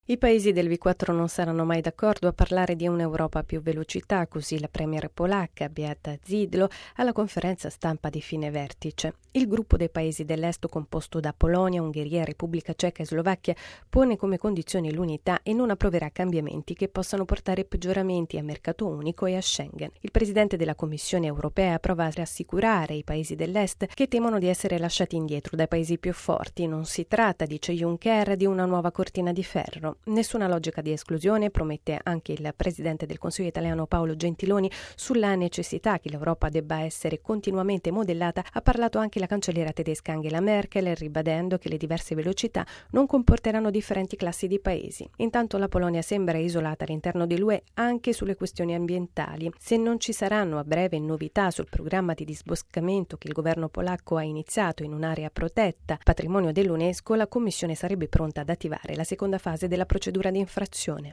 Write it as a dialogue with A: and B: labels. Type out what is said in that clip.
A: I paesi del V4 non saranno mai d'accordo a parlare di un'Europa a più velocità, così la premier polacca Beata Szydło alla conferenza stampa di fine vertice. Il gruppo dei paesi dell'Est, composto da Polonia, Ungheria, Repubblica Ceca e Slovacchia, pone come condizioni l'unità e non approverà cambiamenti che possano portare peggioramenti a mercato unico e a Schengen. Il presidente della Commissione europea prova a rassicurare i paesi dell'Est che temono di essere lasciati indietro dai paesi più forti. Non si tratta, dice Juncker, di una nuova cortina di ferro. Nessuna logica di esclusione, promette anche il presidente del Consiglio italiano Paolo Gentiloni. Sulla necessità che l'Europa debba essere continuamente modellata ha parlato anche la cancelliera tedesca Angela Merkel, ribadendo che le diverse velocità non comporteranno differenti classi di paesi. Intanto la Polonia sembra isolata all'interno dell'UE anche sulle questioni ambientali. Se non ci saranno a breve novità sul programma di disboscamento che il governo polacco ha iniziato in un'area protetta, patrimonio dell'UNESCO, la Commissione sarebbe pronta ad attivare la seconda fase della procedura di infrazione.